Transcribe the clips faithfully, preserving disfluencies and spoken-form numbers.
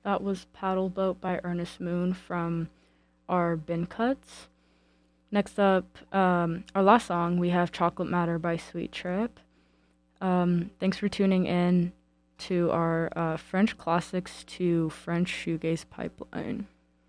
That was Paddle Boat by Ernest Moon from our Bin Cuts. Next up, um, our last song, we have Chocolate Matter by Sweet Trip. Um, thanks for tuning in to our uh, French classics to French shoegaze pipeline.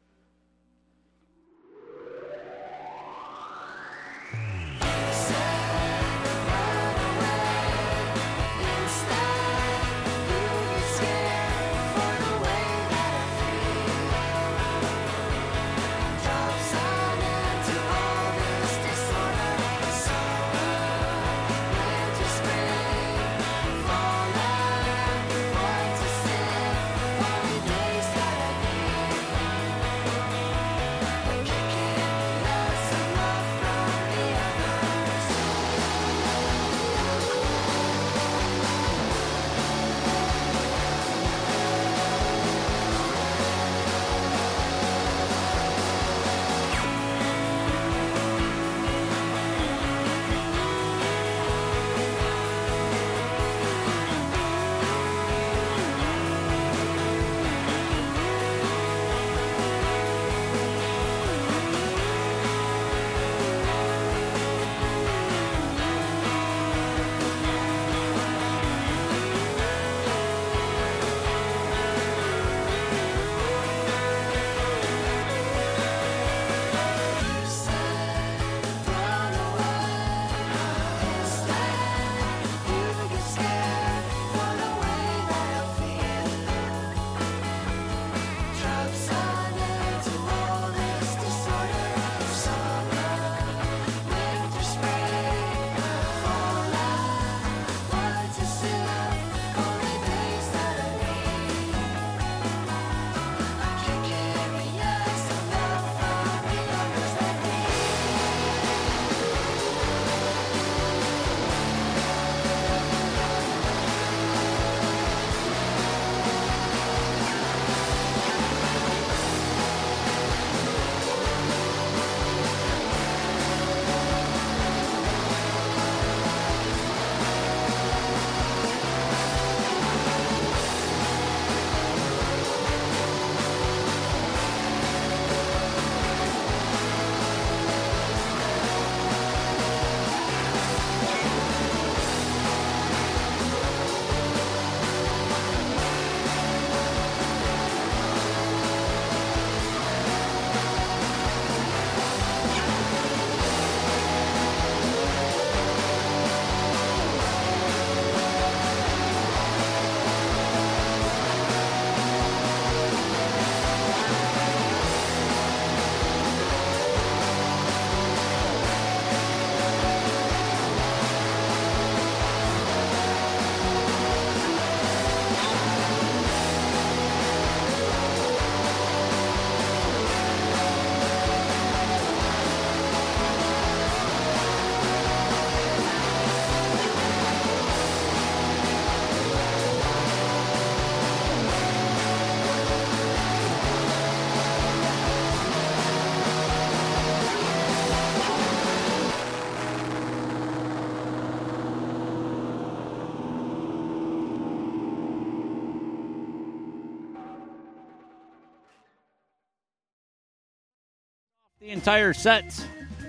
The entire set.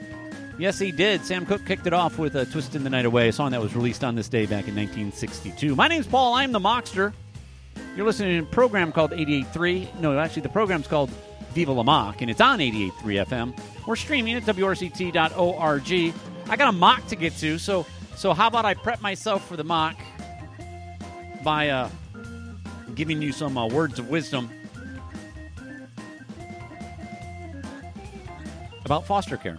Yes, he did. Sam Cooke kicked it off with uh, Twisting the Night Away, a song that was released on this day back in nineteen sixty-two. My name's Paul. I'm the Mockster. You're listening to a program called eighty-eight point three. No, actually, the program's called Viva La Mock, and it's on eighty-eight point three F M. We're streaming at W R C T dot org. I got a mock to get to, so so how about I prep myself for the mock by uh, giving you some uh, words of wisdom about foster care.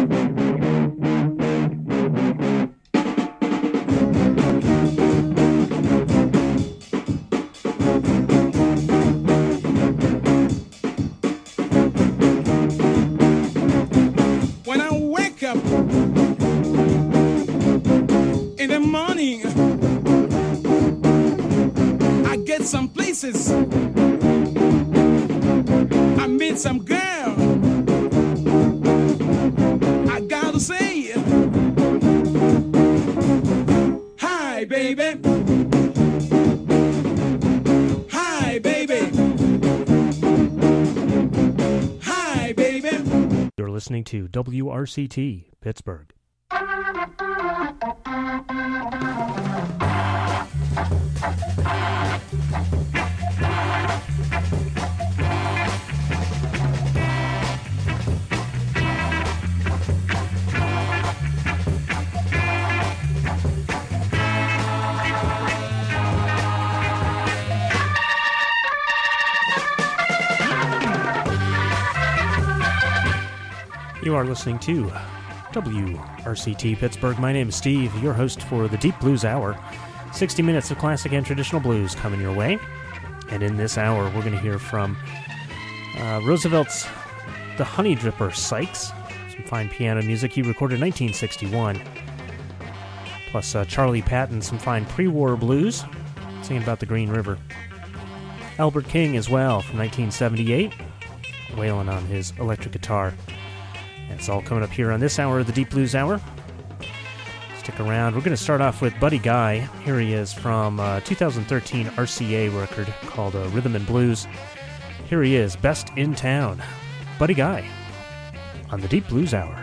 When I wake up in the morning, I get some places, I meet some girl. I gotta say, hi baby, hi baby. listening to W R C T, Pittsburgh. You are listening to W R C T Pittsburgh. My name is Steve, your host for the Deep Blues Hour. sixty minutes of classic and traditional blues coming your way. And in this hour, we're going to hear from uh, Roosevelt's The Honey Dripper Sykes, some fine piano music he recorded in nineteen sixty-one. Plus uh, Charlie Patton, some fine pre-war blues, singing about the Green River. Albert King as well, from nineteen seventy-eight, wailing on his electric guitar. And it's all coming up here on this hour of the Deep Blues Hour. Stick around. We're going to start off with Buddy Guy. Here he is from a two thousand thirteen R C A record called uh, Rhythm and Blues. Here he is, Best in Town. Buddy Guy on the Deep Blues Hour.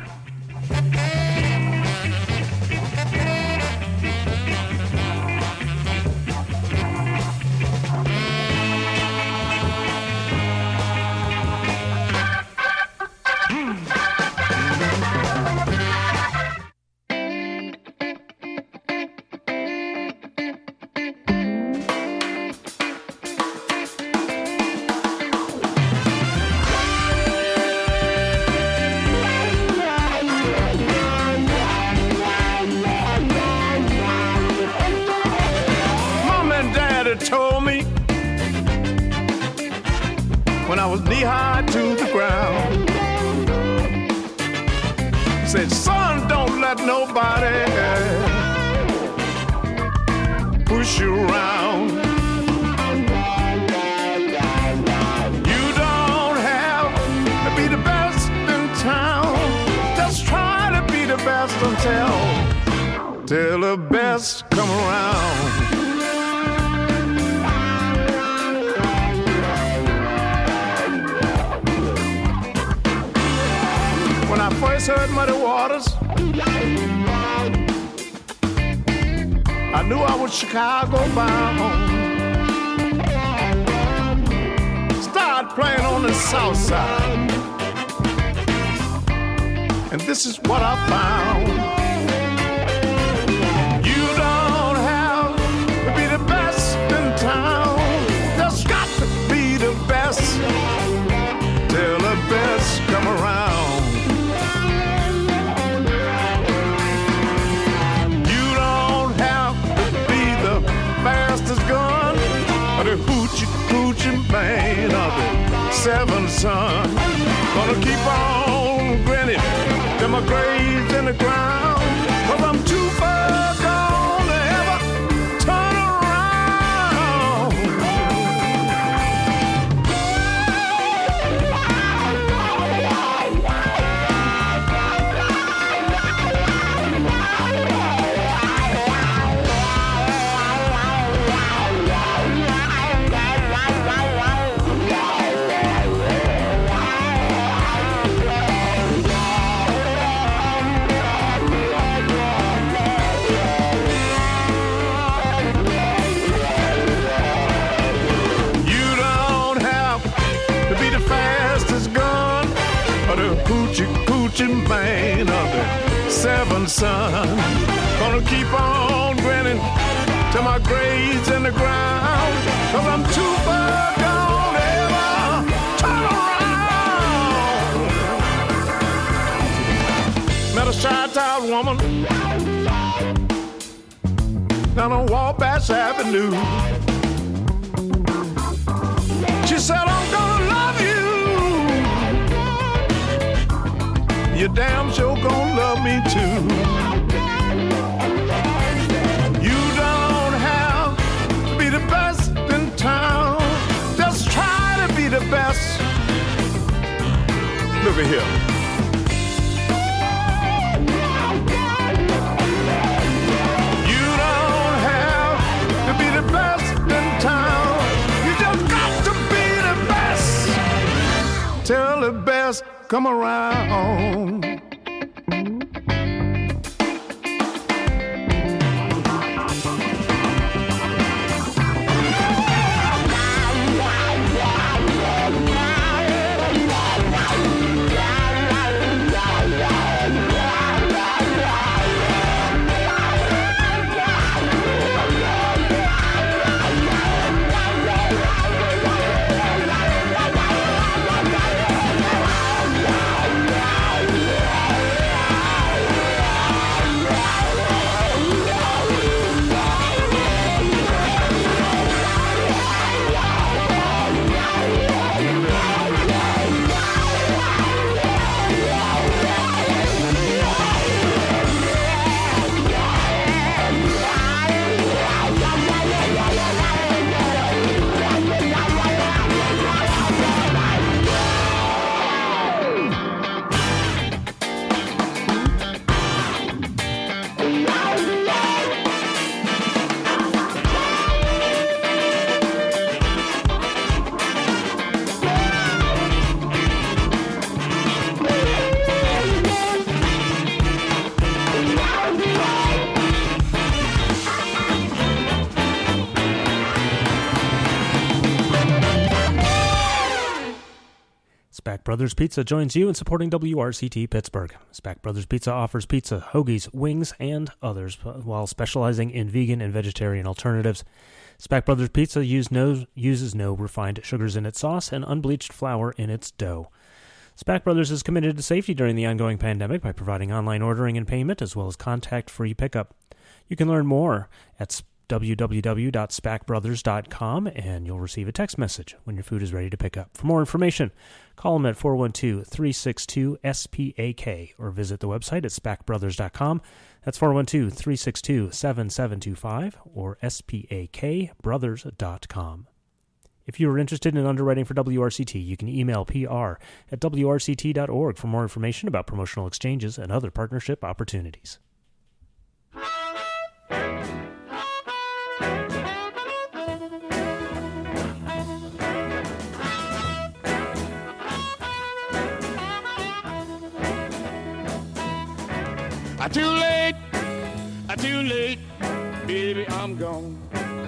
Knee-high to the ground. Said, son, don't let nobody push you around. You don't have to be the best in town. Just try to be the best until till the best come around. When I first heard Muddy Waters, I knew I was Chicago bound. Started playing on the south side, and this is what I found. You don't have to be the best in town. Just got to be the best till the best come around. Gun, or the hoochie coochie man of the seven son. Gonna keep on grinning till my grave's in the ground, 'cause I'm too far gone to ever turn around. Hoochie coochie man of the seven son. Gonna keep on grinning till my grave's in the ground, 'cause I'm too far gone to ever turn around. Met a shy-town woman down on Wabash Avenue. She said, I'm gonna love you. You damn sure gonna love me too. You don't have to be the best in town. Just try to be the best. Look at here. You don't have to be the best in town. You just got to be the best till the best come around. Spack Brothers Pizza joins you in supporting W R C T Pittsburgh. Spack Brothers Pizza offers pizza, hoagies, wings, and others, while specializing in vegan and vegetarian alternatives. Spack Brothers Pizza use no, uses no refined sugars in its sauce and unbleached flour in its dough. Spack Brothers is committed to safety during the ongoing pandemic by providing online ordering and payment, as well as contact-free pickup. You can learn more at w w w dot spack brothers dot com, and you'll receive a text message when your food is ready to pick up. For more information, call them at four one two, three six two, S P A K or visit the website at spack brothers dot com. That's four one two, three six two, seven seven two five or S P A K brothers dot com. If you are interested in underwriting for W R C T, you can email P R at w r c t dot org for more information about promotional exchanges and other partnership opportunities. I too late, I too late, baby, I'm gone.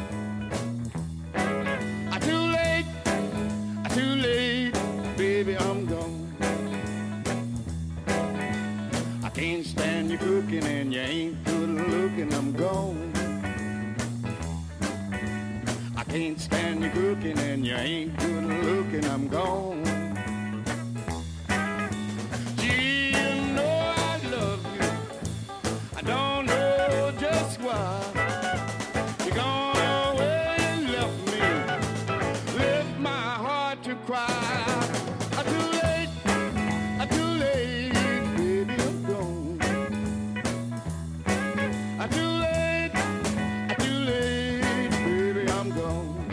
I too late, I too late, baby, I'm gone. I can't stand you cooking and you ain't good looking, I'm gone. I can't stand you cooking and you ain't good looking, I'm gone. Don't know just why you're gone away and left me, left my heart to cry. I too late, I too late, baby, I'm gone. I too late, I too late, baby, I'm gone.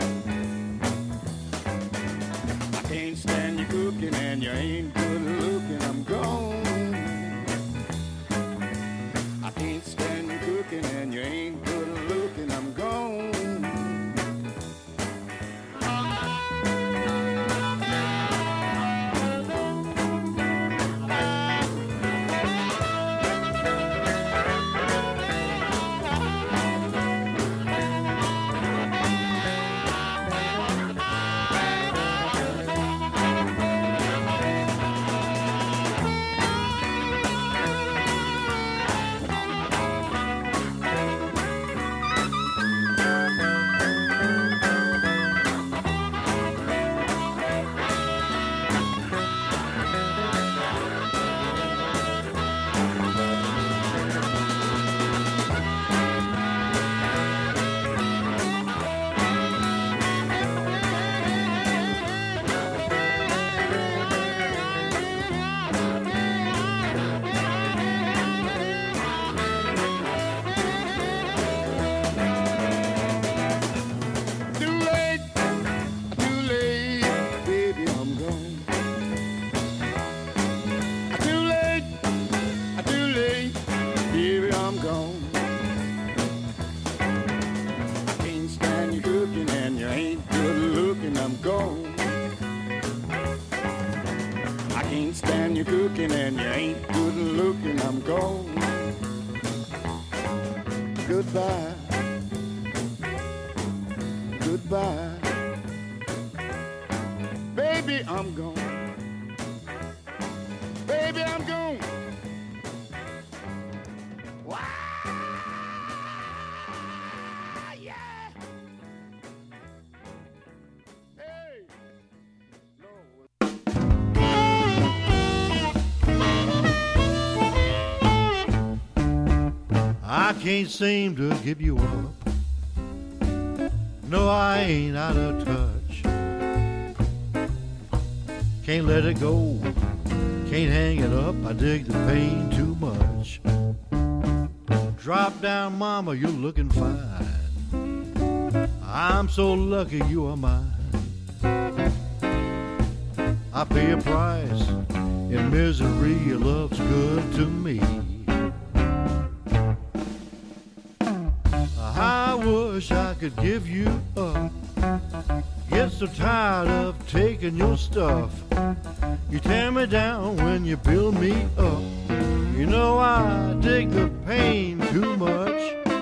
I can't stand you cooking and you ain't good looking, I'm gone. I can't stand you cooking and you ain't good looking, I'm gone. Stand when you're cooking and you ain't good looking, I'm gone. Goodbye. Goodbye. Baby, I'm gone. Baby, I'm gone. Wow, yeah. Hey. I can't seem to give you up. No, I ain't out of touch. Can't let it go. Can't hang it up. I dig the pain too much. Drop down, mama, you're looking fine. I'm so lucky you are mine. I pay a price in misery. Your love's good to me. I wish I could give you up. Get so tired of taking your stuff. You tear me down when you build me up. You know I dig the pain too much.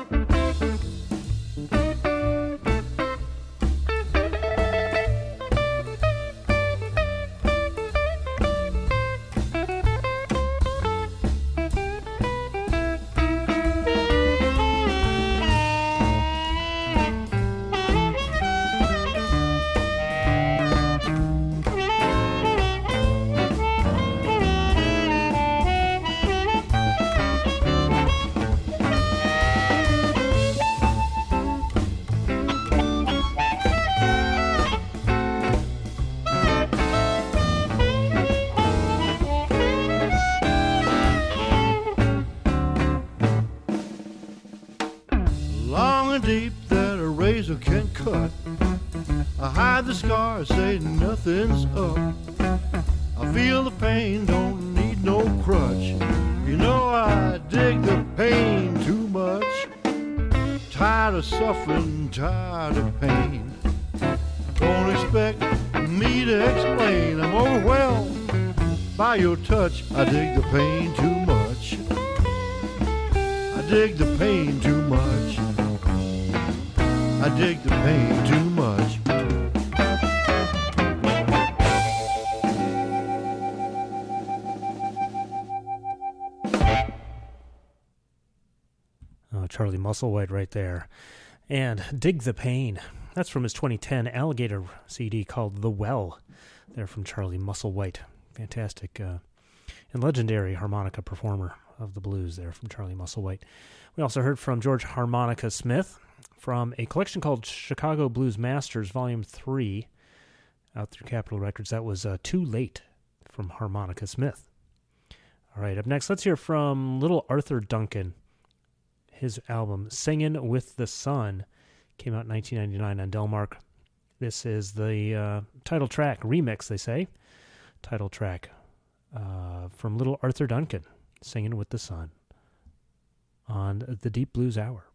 Deep that a razor can cut. I hide the scars, say nothing's up. I feel the pain, don't need no crutch. You know I dig the pain too much. Tired of suffering, tired of pain. Don't expect me to explain. I'm overwhelmed by your touch. I dig the pain too much. I dig the pain too much. I dig the pain too much. Oh, Charlie Musselwhite right there. And Dig the Pain. That's from his twenty ten Alligator C D called The Well. They're from Charlie Musselwhite. Fantastic uh, and legendary harmonica performer of the blues there from Charlie Musselwhite. We also heard from George Harmonica Smith from a collection called Chicago Blues Masters, Volume three, out through Capitol Records. That was uh, Too Late from Harmonica Smith. All right, up next, let's hear from Little Arthur Duncan. His album, Singin' with the Sun, came out in nineteen ninety-nine on Delmark. This is the uh, title track, remix, they say. Title track uh, from Little Arthur Duncan, Singin' with the Sun, on the Deep Blues Hour.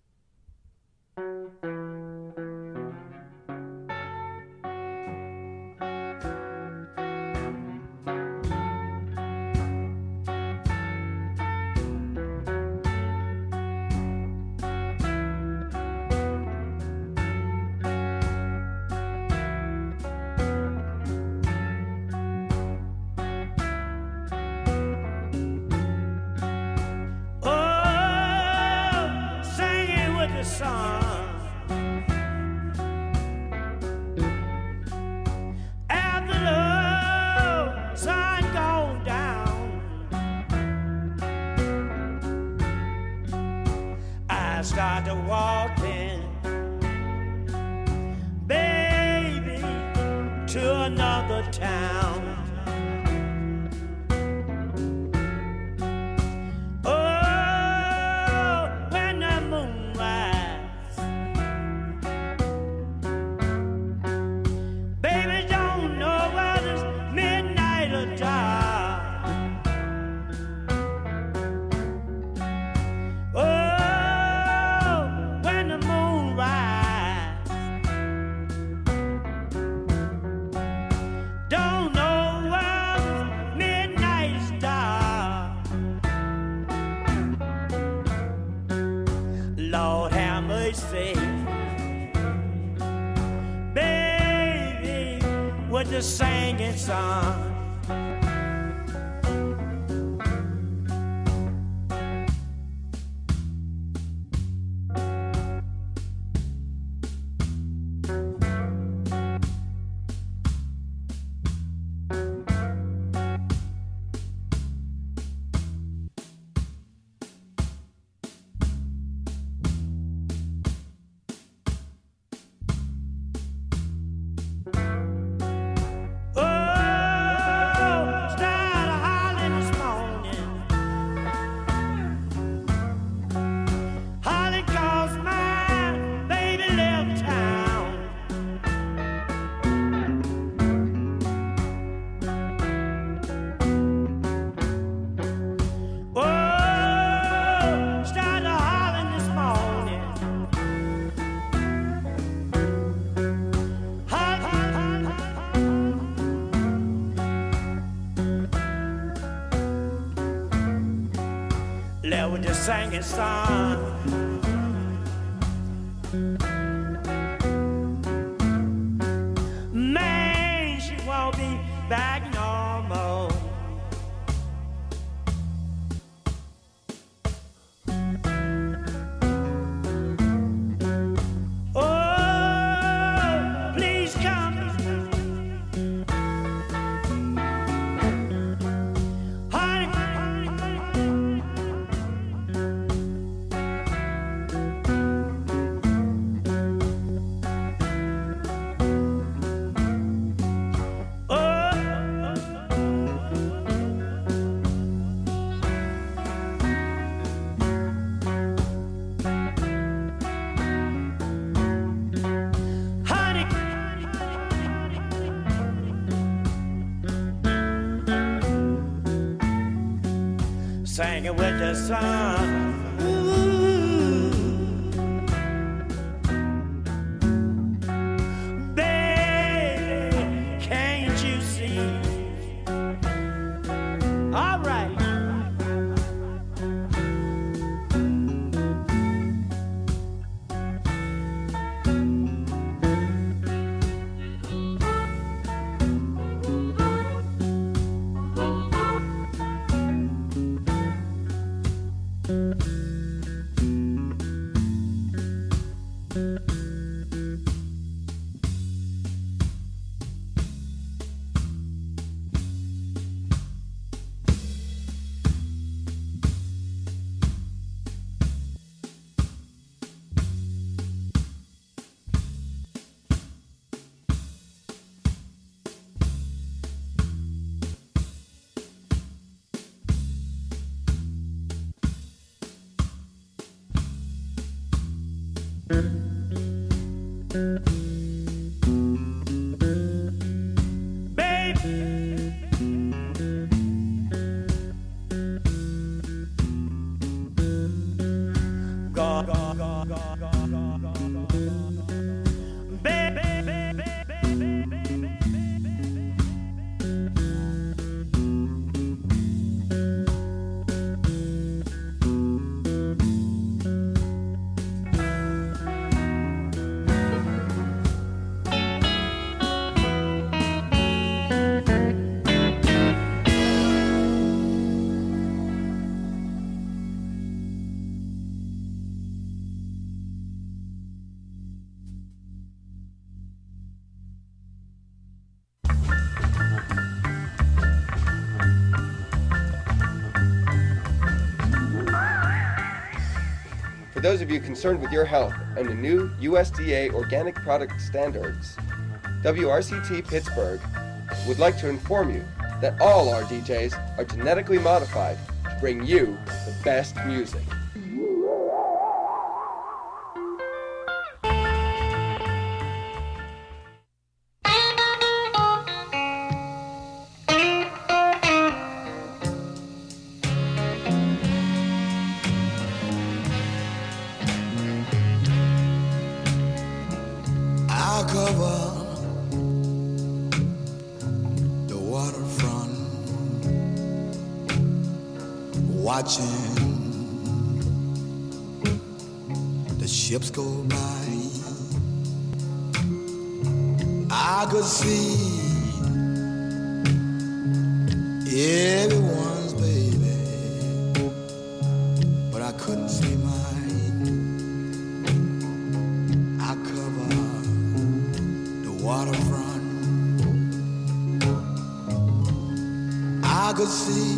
Started walking, baby, to another town. Oh, when the moon rises, baby, don't know whether it's midnight or dark. Oh, don't know with the singing sun. With the singing sun. Man, she won't be back no more. Oh, please come. Singing with the sun. Ooh. Baby, can't you see? All right. For those of you concerned with your health and the new U S D A organic product standards, W R C T Pittsburgh would like to inform you that all our D Js are genetically modified to bring you the best music. Watching the ships go by, I could see waterfront. I could see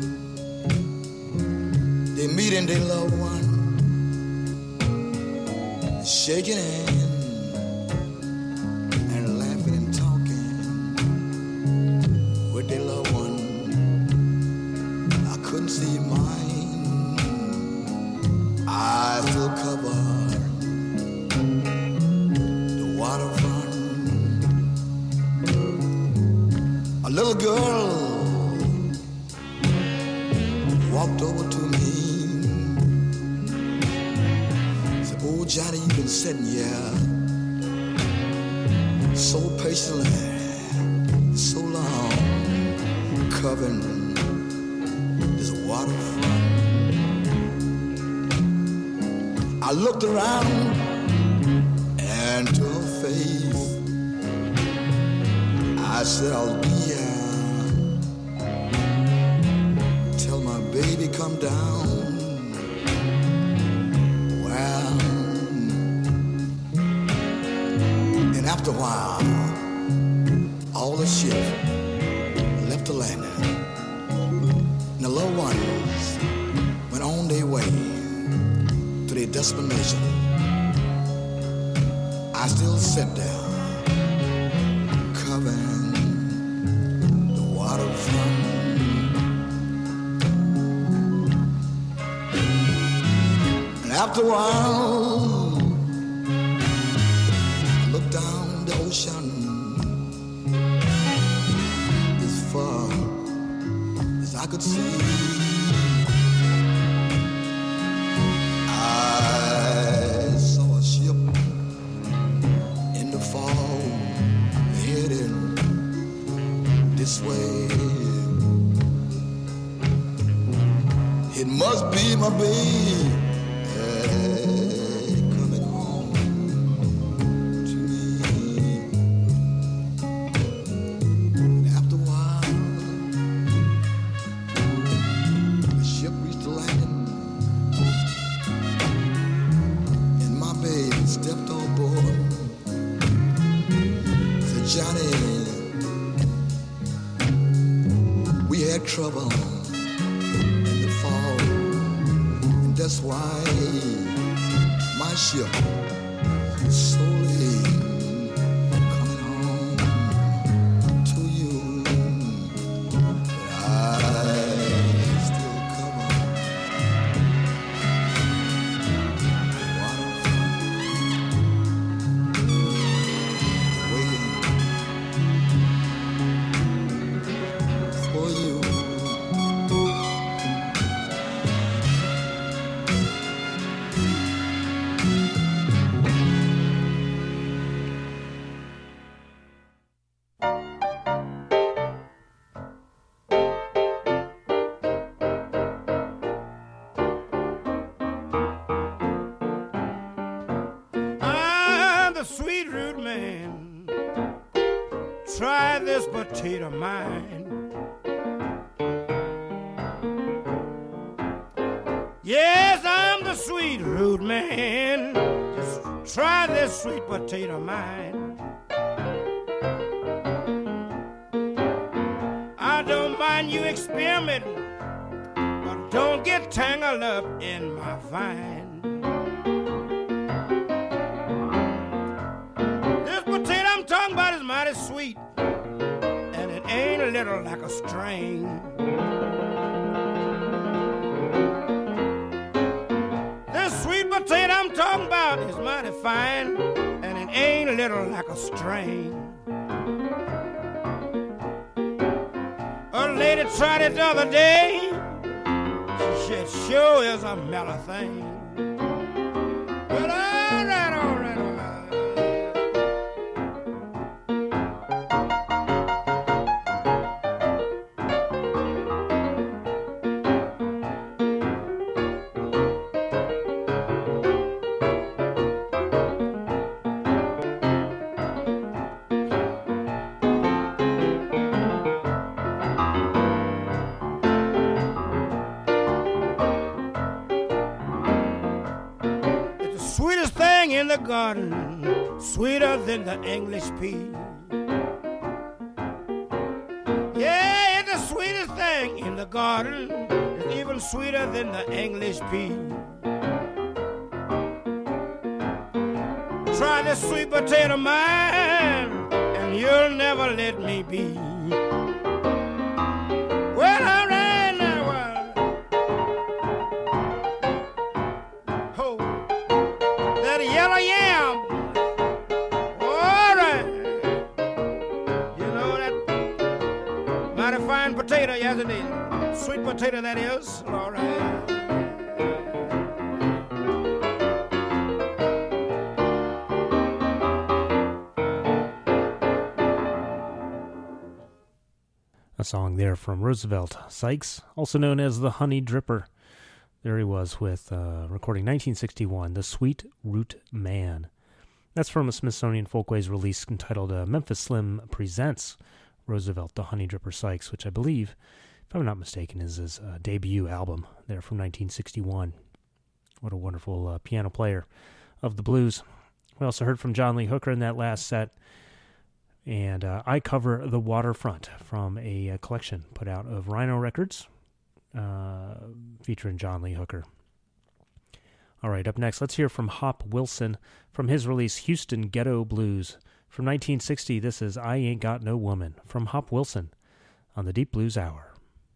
they meeting their loved one, shaking hands and laughing and talking with their loved one. I couldn't see mine, I still covered the waterfront. A little girl walked over to me, said, "Oh, Johnny, you've been sitting here so patiently, so long, covering this waterfront." I looked around and to her face, I said, "I'll be here. Baby, come down." Well, and after a while, all the ships left the landing, and the little ones went on their way to their destination. I still sat there, covering the waterfront. After a while, I looked down the ocean as far as I could see. I saw a ship in the fog heading this way. It must be my baby coming home to me. And after a while, the ship reached the landing, and my baby stepped on board. Said, "Johnny, we had trouble in the fall, and that's why my ship is slowly coming home to you. But I still cover the waterfront, waiting for you." I'm the sweet root man. Try this potato mine. Yes, I'm the sweet root man. Just try this sweet potato mine. I don't mind you experimenting, but don't get tangled up in my vine. This potato I'm talking about is mighty sweet, and it ain't a little like a string. This sweet potato I'm talking about is mighty fine, and it ain't a little like a string. A lady tried it the other day. She said, "Sure is a mellow thing." But all right, all right, all right. In the garden sweeter than the English pea. Yeah, it's the sweetest thing in the garden. It's even sweeter than the English pea. Try this sweet potato mine, and you'll never let me be. Well, all right now, uh, oh, that yellow yam. All right, you know that mighty fine potato, yes it is. Sweet potato that is. All right. A song there from Roosevelt Sykes, also known as the Honey Dripper. There he was with uh, recording nineteen sixty-one, The Sweet Root Man. That's from a Smithsonian Folkways release entitled uh, Memphis Slim Presents Roosevelt, the Honey Dripper Sykes, which I believe, if I'm not mistaken, is his uh, debut album there from nineteen sixty-one. What a wonderful uh, piano player of the blues. We also heard from John Lee Hooker in that last set. And uh, I Cover the Waterfront from a, a collection put out of Rhino Records uh, featuring John Lee Hooker. All right, up next, let's hear from Hop Wilson from his release Houston Ghetto Blues. From nineteen sixty, this is I Ain't Got No Woman from Hop Wilson on the Deep Blues Hour.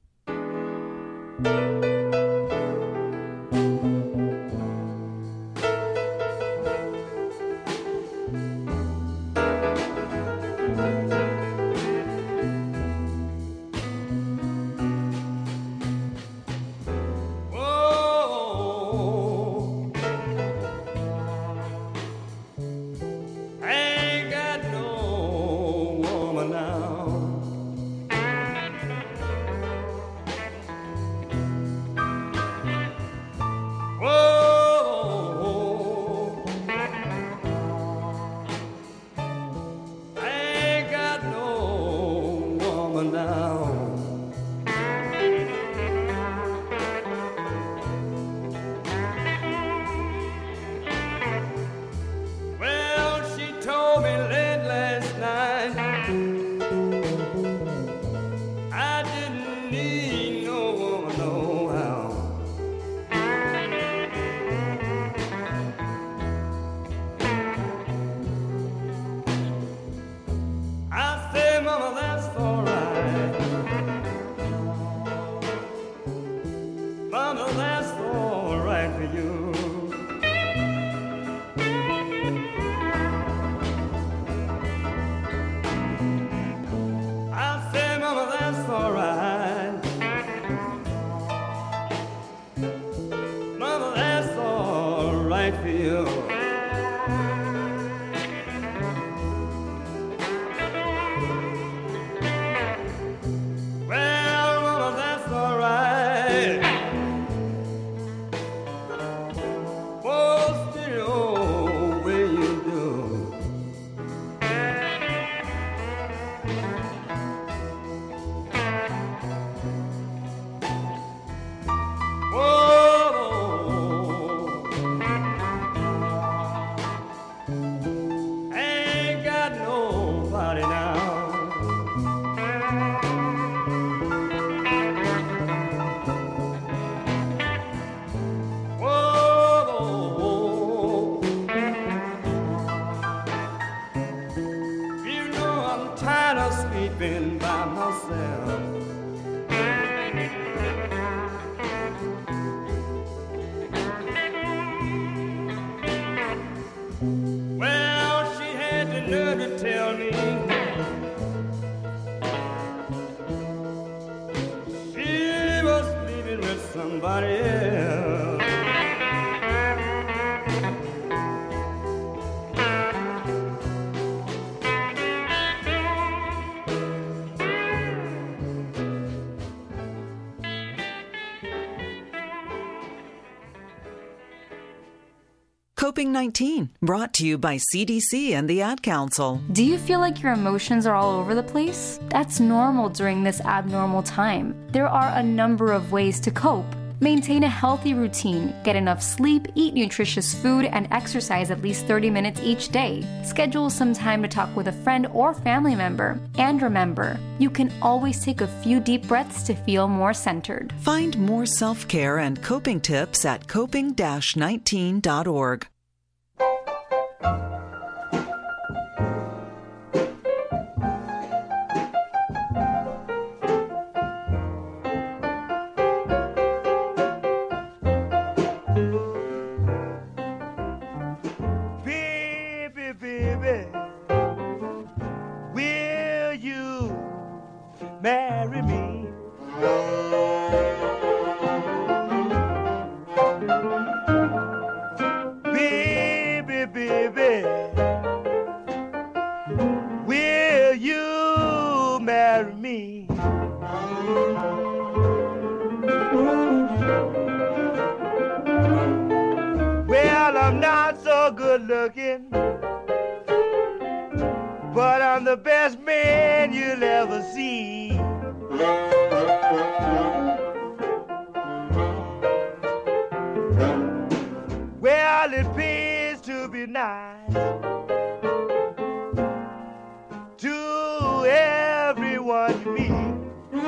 Coping nineteen, brought to you by C D C and the Ad Council. Do you feel like your emotions are all over the place? That's normal during this abnormal time. There are a number of ways to cope. Maintain a healthy routine, get enough sleep, eat nutritious food, and exercise at least thirty minutes each day. Schedule some time to talk with a friend or family member. And remember, you can always take a few deep breaths to feel more centered. Find more self-care and coping tips at coping nineteen dot org. Marry me. Baby, baby, will you marry me? Well, I'm not so good looking, but I'm the best man you'll ever see. Well, it pays to be nice to everyone you meet.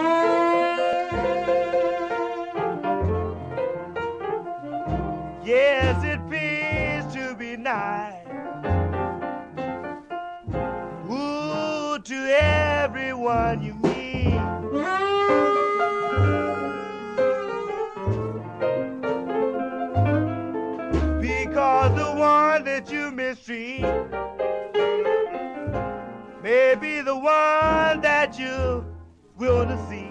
Yes, it pays to be nice to everyone you meet. Because the one that you mistreat may be the one that you will to see.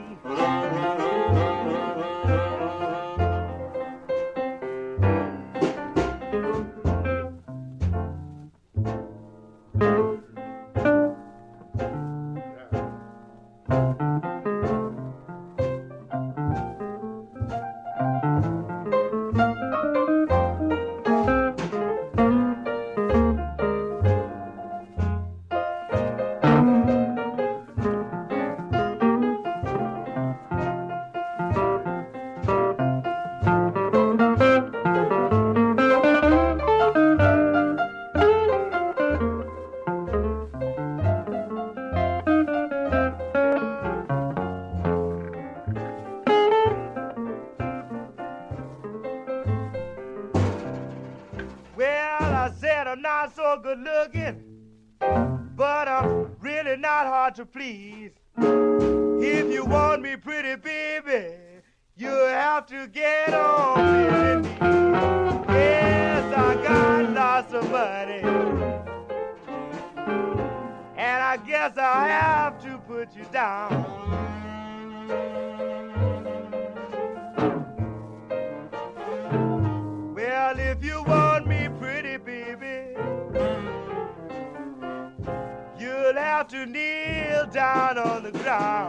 To please, if you want me pretty, baby, you have to get on me. Yes, I got lots of money, and I guess I'll have to put you down. Well, if you want me pretty, baby, you'll have to kneel down on the ground.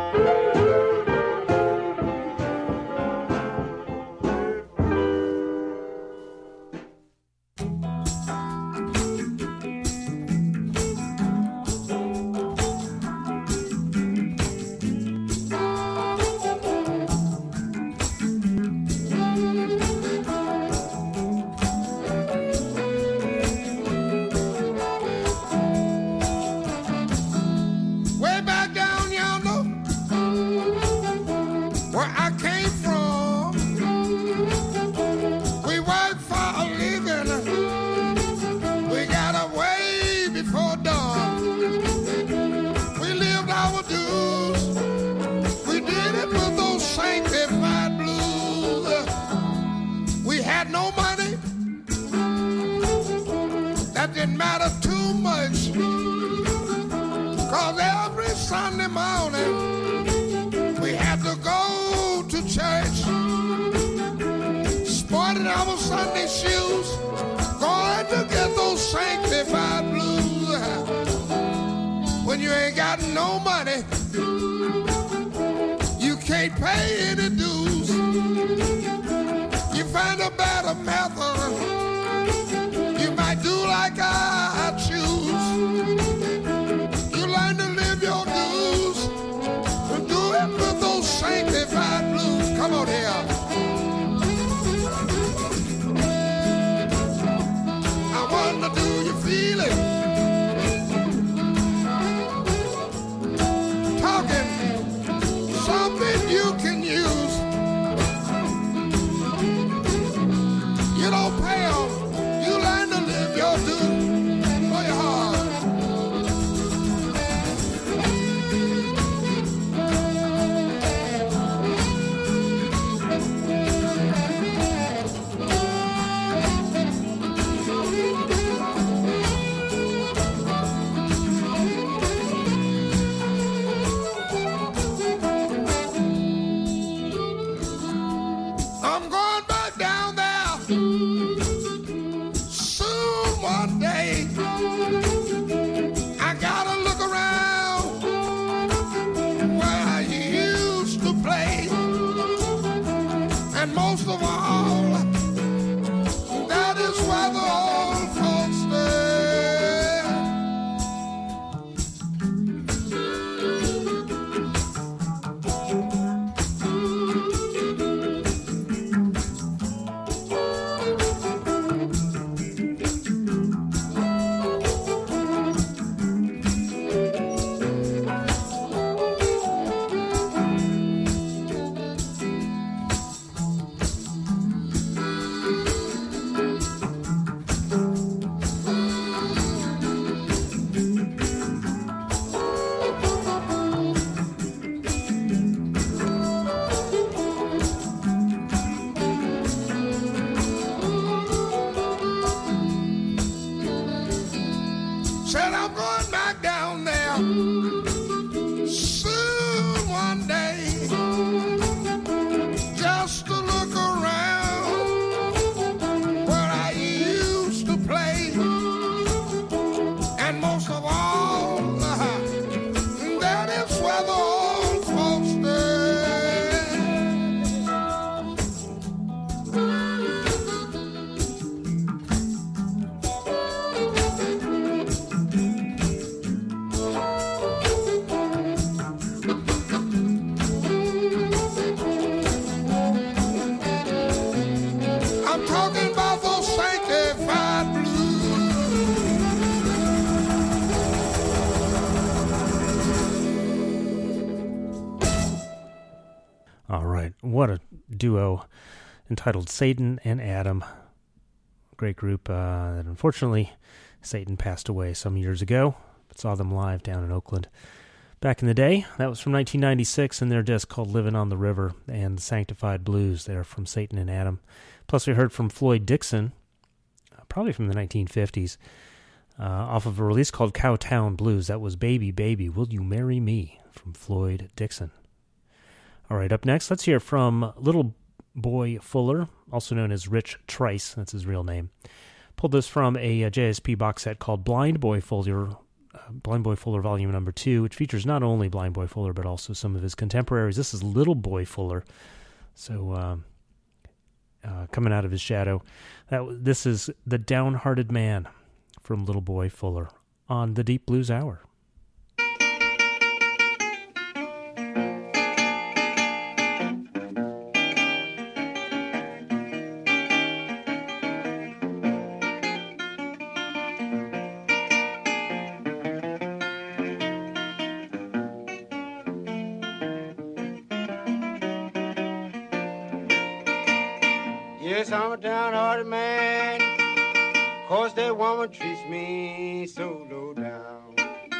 Didn't matter too much, cause every Sunday morning we had to go to church, sporting our Sunday shoes, going to get those sanctified blues. When you ain't got no money, you can't pay any dues. You find a better method, do like I choose. You learn to live your dues, and do it with those sanctified blues. Come on here. right. What a duo entitled Satan and Adam. Great group uh, that unfortunately Satan passed away some years ago, but saw them live down in Oakland back in the day. That was from nineteen ninety-six, and their disc called Living on the River, and Sanctified Blues there from Satan and Adam. Plus we heard from Floyd Dixon, uh, probably from the nineteen fifties, uh, off of a release called Cowtown Blues. That was Baby, Baby, Will You Marry Me from Floyd Dixon. All right, up next, let's hear from Little Boy Fuller, also known as Rich Trice. That's his real name. Pulled this from a, a J S P box set called Blind Boy Fuller, uh, Blind Boy Fuller Volume Number Two, which features not only Blind Boy Fuller but also some of his contemporaries. This is Little Boy Fuller, so um, uh, coming out of his shadow. That this is The Downhearted Man from Little Boy Fuller on the Deep Blues Hour. Yes, I'm a downhearted man, 'cause that woman treats me so low down.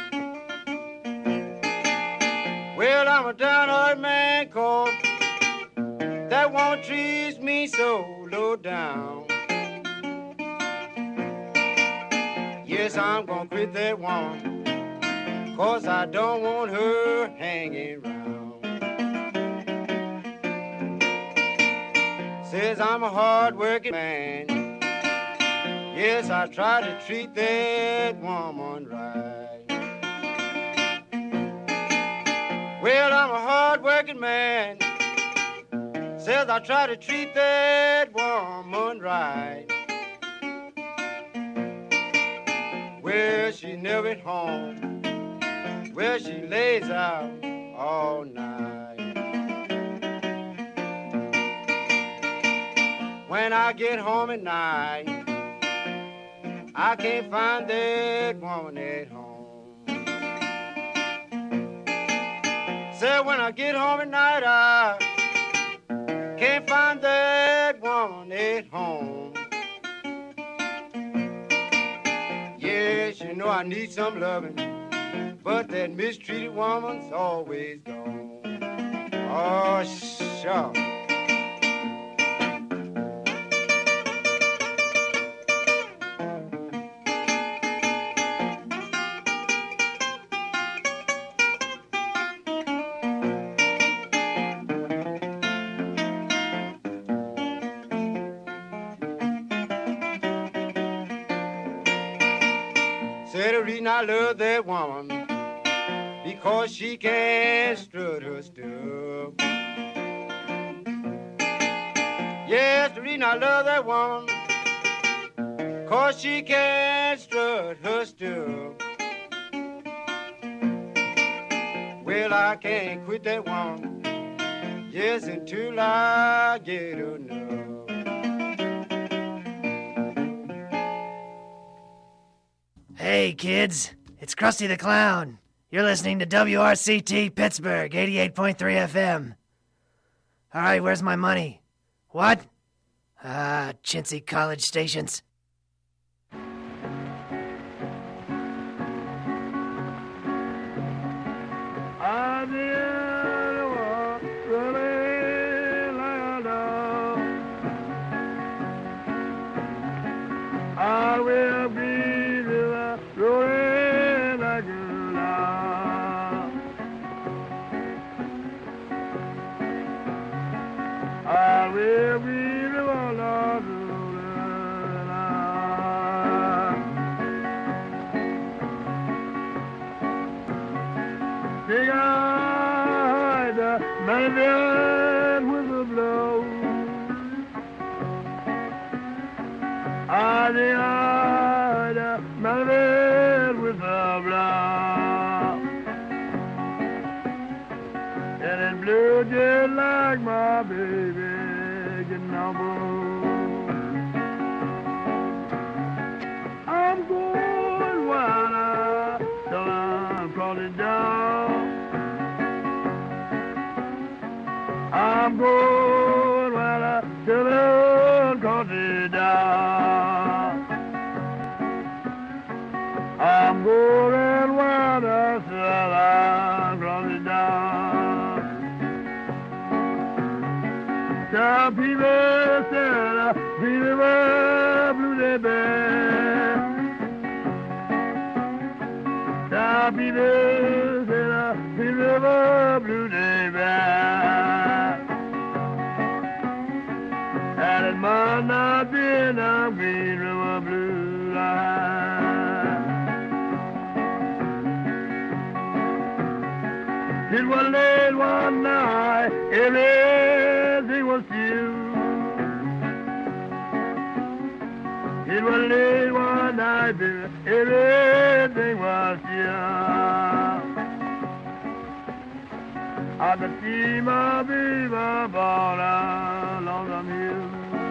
Well, I'm a downhearted man, 'cause that woman treats me so low down. Yes, I'm gonna quit that woman, 'cause I don't want her hanging around. Says I'm a hard-working man. Yes, I try to treat that woman right. Well, I'm a hard-working man. Says I try to treat that woman right. Well, she's never at home. Well, she lays out all night. When I get home at night, I can't find that woman at home. Say when I get home at night, I can't find that woman at home. Yes, you know I need some loving, but that mistreated woman's always gone. Oh, sure. I love that woman because she can strut her stuff. Yes, the reason I love that woman cause she can strut her stuff. Well, I can't quit that woman, yes, until I get enough. Hey, kids, it's Krusty the Clown. You're listening to W R C T Pittsburgh, eighty-eight point three F M. All right, where's my money? What? Ah, chintzy college stations. I did walk really like a dog. I will be rolling like a log. I will be the one rolling on. Big eyed man with a blow. I the eyed man with a blow. And it blew just like my baby getting on board. I'm going wild till I'm crawling down. I I'm going where the children country down. I'm going where the children country down. Some people say people were blue they bear. Some people say people were blue they bear. And it might not be a green river blue line. It was late one night, everything was still. It was late one night, baby, everything was still. I could see my baby born along the hill.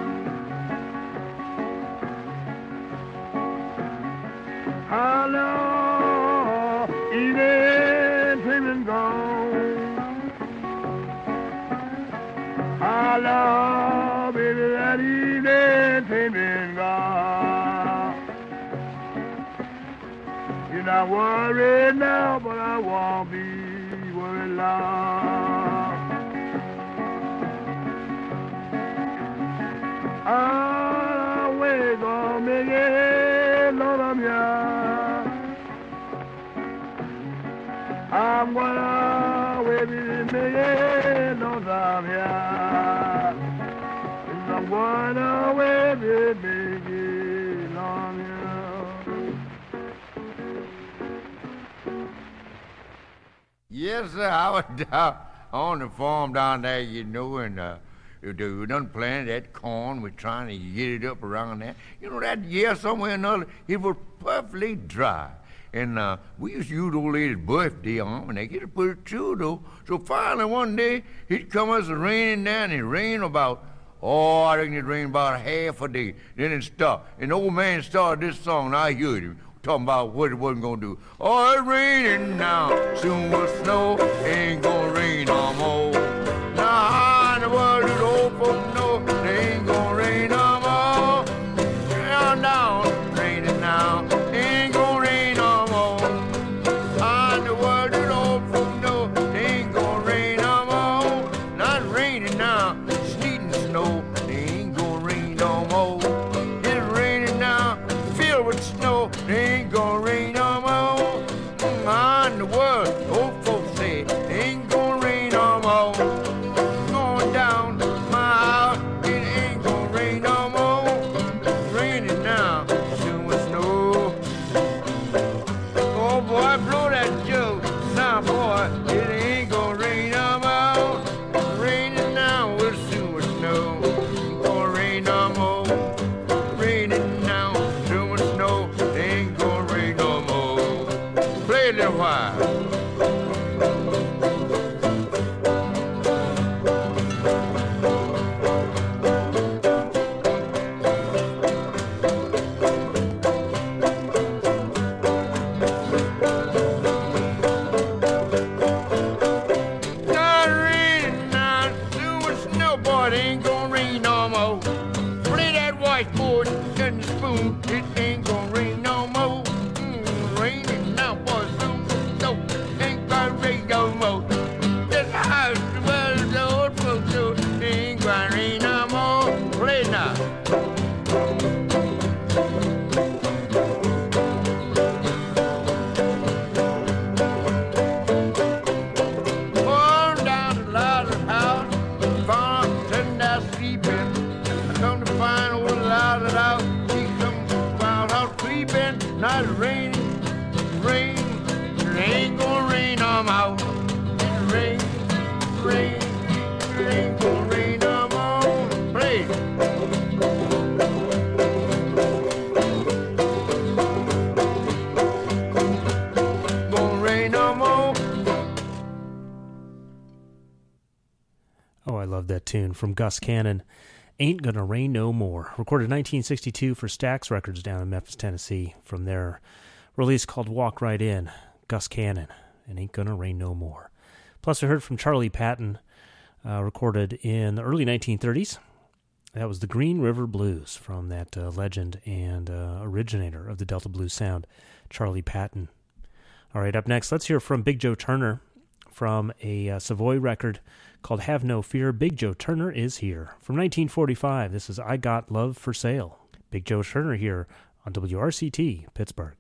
Hello, evening dreaming gone. Hello, baby, that evening dreaming gone. You're not worried now, but I won't be worried long. I'll wait on me, Lord, I'm here. I'm gonna wait with me, Lord, I'm here. I'm gonna wait with me, Lord, I'm here. Yes, sir. I was down on the farm down there, you know, and uh, we done planted that corn. We're trying to get it up around there. You know, that year somewhere or another, it was perfectly dry. And uh, we used to use old lady's birthday on, and they get to put it through, though. So finally one day, it come us raining down, and it rained about, oh, I reckon it rained about half a day. Then it stopped. And the old man started this song, and I heard him talking about what it wasn't going to do. Oh, it's raining now, soon will snow, ain't going to rain no more. Now, how in the world do the old folks know they ain't going to rain no more? Down, down, raining now, ain't going to rain no more. How in the world do the old folks know they ain't going to rain no more? Not raining now, sleeting snow, they ain't going to rain no more. It's raining now, filled with snow, they ain't gonna rain no more. How in the world, old folks say, they ain't gonna rain no more. Going down my house, it ain't gonna rain no more. It's raining now, soon with snow. Oh boy, blow that joke. Now boy, it ain't gonna rain no more. It's raining now, with soon with snow. Ain't gonna rain no more. Raining now, soon with snow. They ain't gonna rain no more. Play a little while. Not raining now, soon with snow, boy, it ain't gonna rain no more. Play that whiteboard and the spoon, it ain't gonna rain no more. Mm, raining now, boy, soon no, ain't gonna rain no more. This house, well, the old folks do, it ain't gonna rain no more. Play now. Oh, down the Lawler's house, farm, sitting there sleeping. I come to find old Lawler's house, he come wild out creeping. Not raining, rain, it ain't gonna rain no more. It's rain, rain, it ain't gonna rain no more. Play. Gonna rain no more. Oh, I love that tune from Gus Cannon. Ain't Gonna Rain No More. Recorded nineteen sixty-two for Stax Records down in Memphis, Tennessee. From their release called Walk Right In, Gus Cannon, and Ain't Gonna Rain No More. Plus, I heard from Charlie Patton uh, recorded in the early nineteen thirties. That was the Green River Blues from that uh, legend and uh, originator of the Delta Blues sound, Charlie Patton. All right, up next, let's hear from Big Joe Turner from a uh, Savoy record called Have No Fear. Big Joe Turner is here. From nineteen forty-five, this is I Got Love for Sale. Big Joe Turner here on W R C T, Pittsburgh.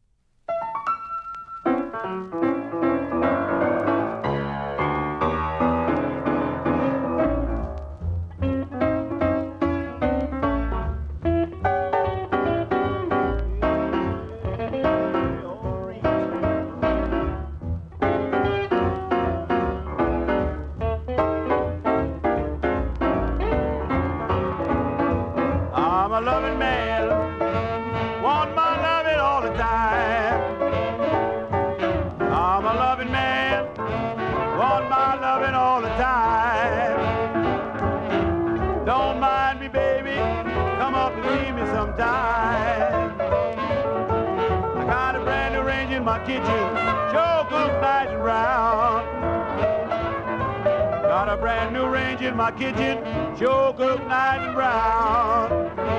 My kitchen sure looks nice and round. Got a brand new range in my kitchen, sure looks nice and brown.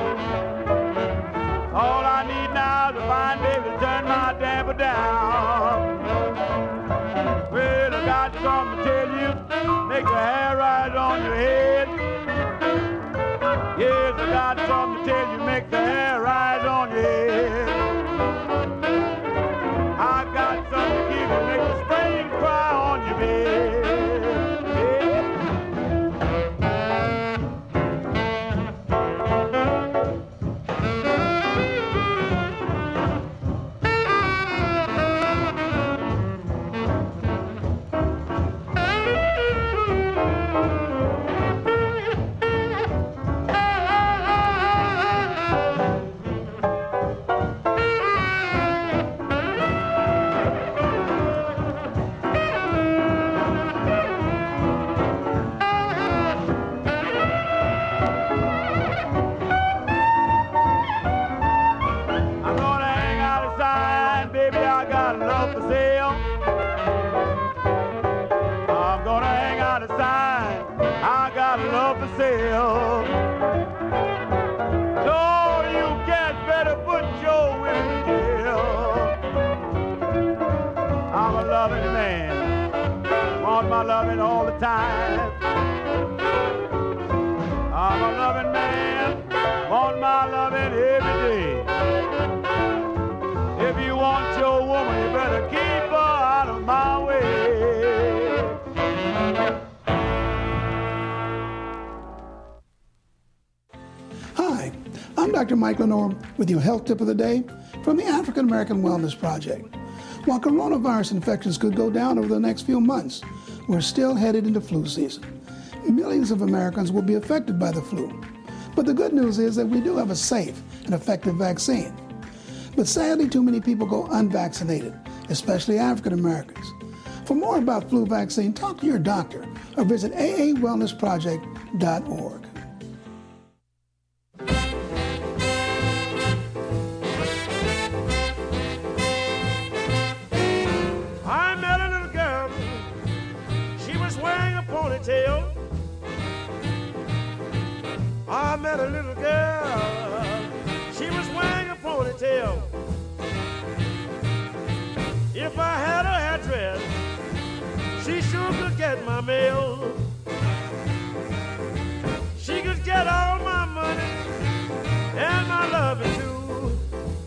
All I need now is a fine baby to turn my damper down. Well, I got something to tell you, make the hair rise on your head. Yes, I got something to tell you, make the hair rise on your head. I got something to give you, make the spring cry on your bed. Loving all the time. I'm a loving man, want my loving every day. If you want your woman, you better keep her out of my way. Hi, I'm Doctor Mike Lenore with your health tip of the day from the African American Wellness Project. While coronavirus infections could go down over the next few months, we're still headed into flu season. Millions of Americans will be affected by the flu. But the good news is that we do have a safe and effective vaccine. But sadly, too many people go unvaccinated, especially African Americans. For more about flu vaccine, talk to your doctor or visit A A wellness project dot org. I met a little girl, she was wearing a ponytail. If I had her address, she sure could get my mail. She could get all my money and my loving too.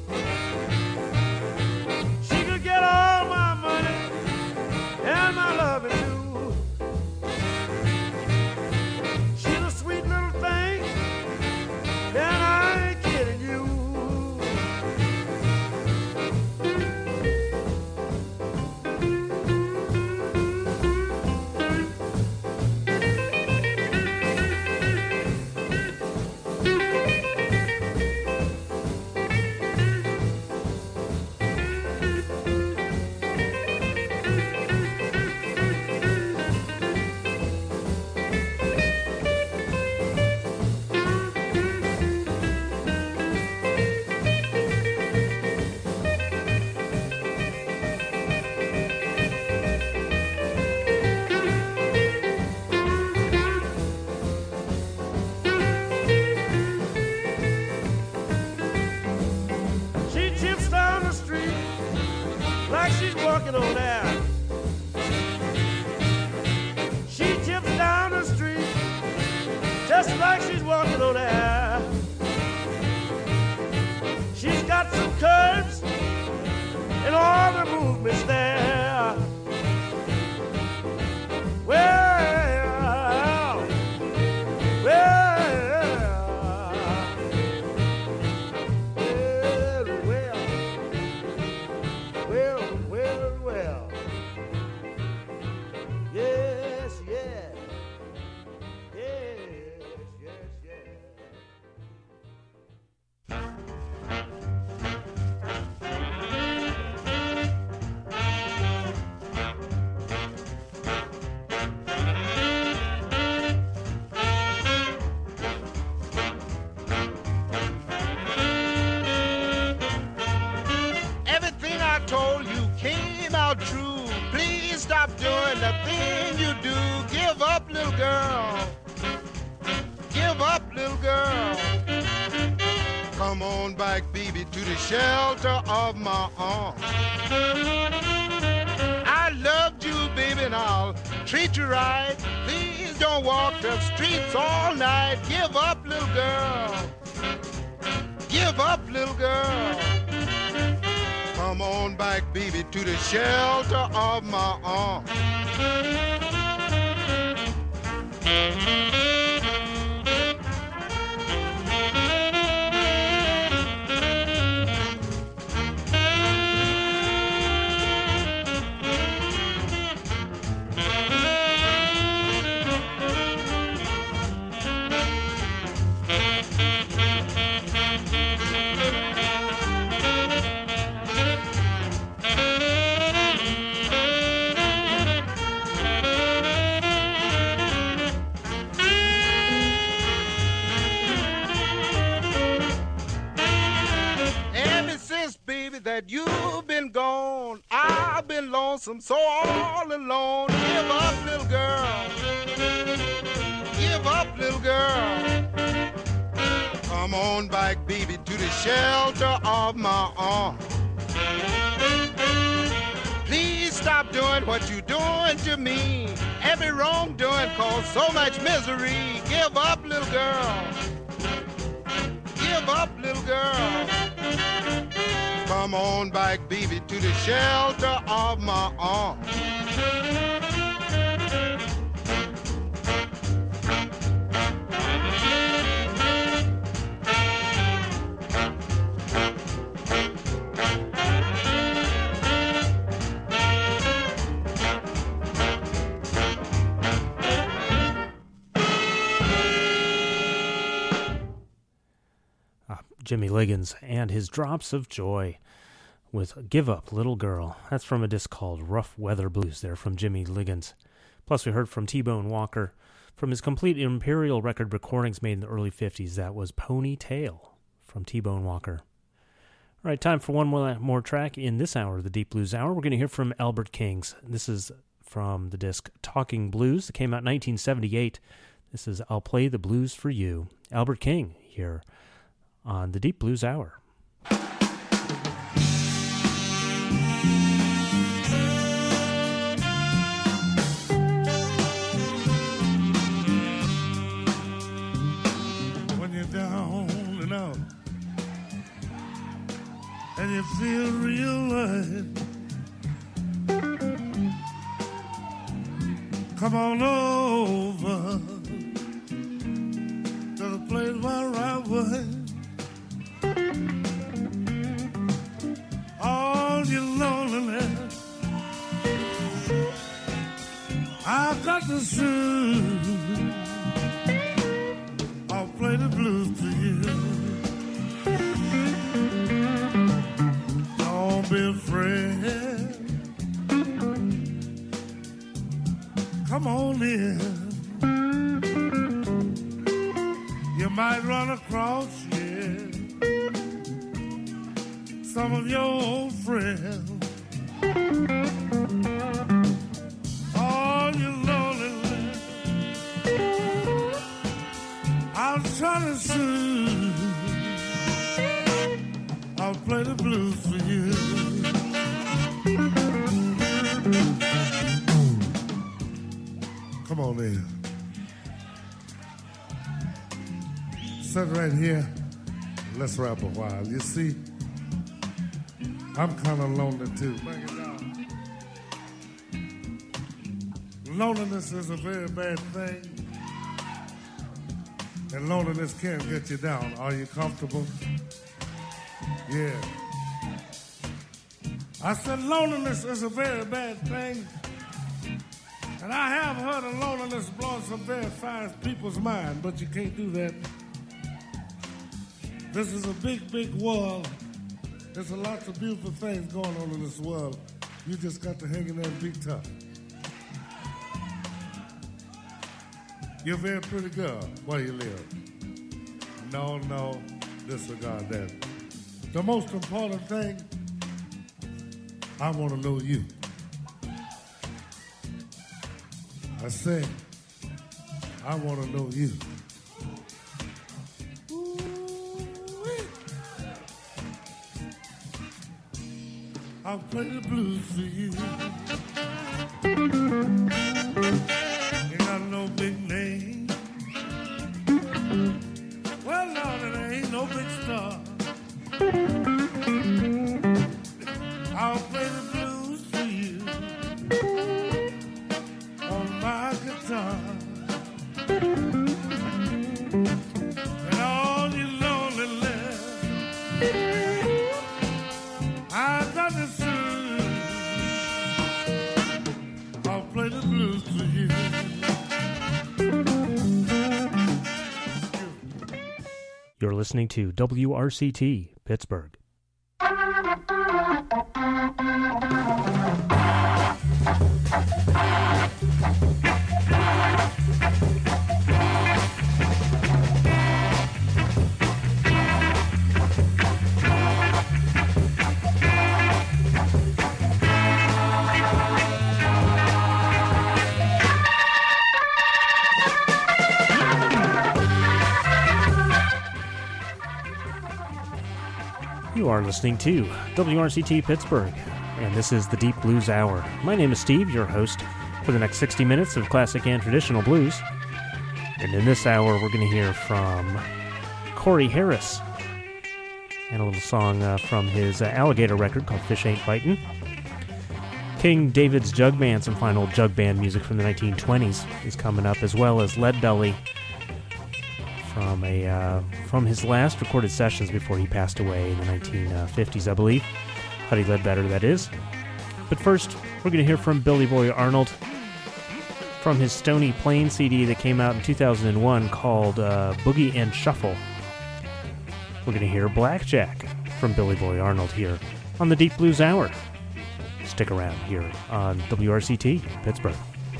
She could get all my money and my loving too. walking over there. She tips down the street just like she's walking over there. She's got some curves and all the movements there. Well, well, well, well, well, well, well. Yes, yes, yes, yes, yes. Everything I told you came out true. Please stop doing the thing you do. Give up, little girl. Give up, little girl. Come on back, baby, to the shelter of my arms. I loved you, baby, and I'll treat you right. Please don't walk the streets all night. Give up, little girl. Give up, little girl. Come on back, baby, to the shelter of my arms. That you've been gone, I've been lonesome, so all alone. Give up, little girl. Give up, little girl. Come on back, baby, to the shelter of my arms. Please stop doing what you're doing to me. Every wrongdoing caused so much misery. Give up, little girl. Give up, little girl. Come on back, baby, to the shelter of my arms. Jimmy Liggins and his Drops of Joy with Give Up, Little Girl. That's from a disc called Rough Weather Blues there from Jimmy Liggins. Plus we heard from T-Bone Walker from his complete Imperial record recordings made in the early fifties. That was Ponytail from T-Bone Walker. All right, time for one more, more track in this hour of the Deep Blues Hour. We're going to hear from Albert Kings. This is from the disc Talking Blues. It came out in nineteen seventy-eight. This is I'll Play the Blues for You. Albert King here on the Deep Blues Hour. When you're down and out and you feel real light, come on over to the place where I was. All your loneliness I've got to soothe. I'll play the blues for you. Don't be afraid. Come on in. You might run across, yeah, some of your old friends. All your loneliness I'll try to soothe. I'll play the blues for you. on in. Sit right here. Let's rap a while. You see, I'm kind of lonely too. Bring it down. Loneliness is a very bad thing. And loneliness can get you down. Are you comfortable? Yeah. I said loneliness is a very bad thing. And I have heard of loneliness blowing some very fine people's mind, but you can't do that. This is a big, big world. There's a lots of beautiful things going on in this world. You just got to hang in there and be tough. You're a very pretty girl. Where you live? No, no, disregard that. The most important thing, I want to know you. I say, I want to know you. Ooh-wee. I'll play the blues for you. Ain't got no big name. Well, no, there ain't no big star. I'll play the blues for you on my guitar. And all you lonely left, I've done the same. I'll play the blues for you. You're listening to W R C T, Pittsburgh. You are listening to W R C T Pittsburgh, and this is the Deep Blues Hour. My name is Steve, your host for the next sixty minutes of classic and traditional blues. And in this hour, we're going to hear from Corey Harris, and a little song uh, from his uh, Alligator record called Fish Ain't Bitin'. King David's Jug Band, some fine old jug band music from the nineteen twenties is coming up, as well as Lead Belly from a uh, from his last recorded sessions before he passed away in the nineteen fifties, I believe. Huddy Ledbetter, that is. But first, we're going to hear from Billy Boy Arnold from his Stony Plain C D that came out in two thousand one called uh, Boogie and Shuffle. We're going to hear Blackjack from Billy Boy Arnold here on the Deep Blues Hour. Stick around here on W R C T Pittsburgh.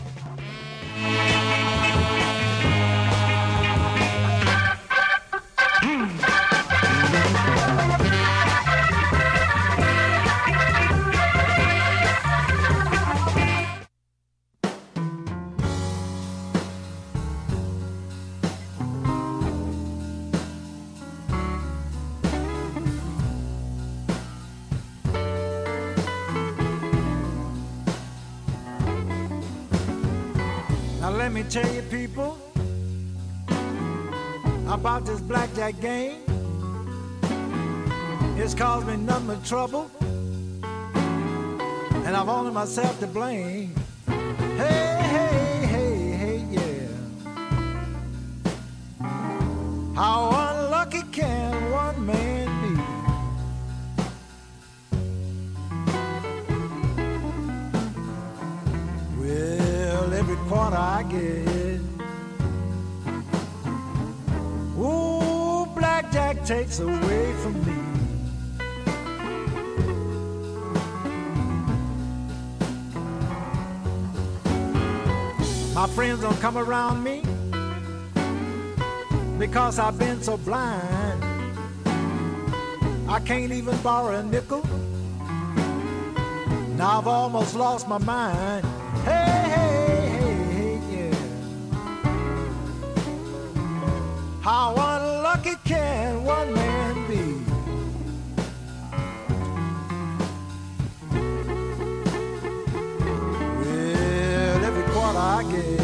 Let me tell you people about this blackjack game. It's caused me nothing but trouble, and I've only myself to blame. Hey, hey, hey, hey, yeah. How unlucky can one man be? Well, every quarter I get, ooh, blackjack takes away from me. My friends don't come around me because I've been so blind. I can't even borrow a nickel. Now I've almost lost my mind. Hey, hey, hey, hey, yeah. How unlucky can one man be? Well, every quarter I get,